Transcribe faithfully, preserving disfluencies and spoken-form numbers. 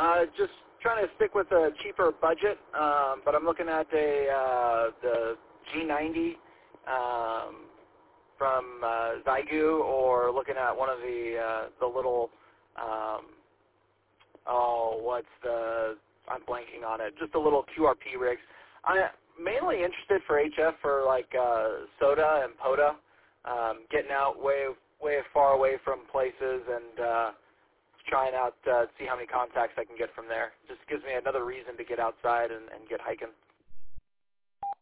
Uh, just trying to stick with a cheaper budget, um, but I'm looking at a uh, the G ninety um, from uh, Zygu, or looking at one of the uh, the little um, oh, what's the I'm blanking on it. Just the little Q R P rigs. I'm mainly interested for H F for like uh, SOTA and POTA, um, getting out way way far away from places and uh, trying out uh, see how many contacts I can get from there. Just gives me another reason to get outside and, and get hiking.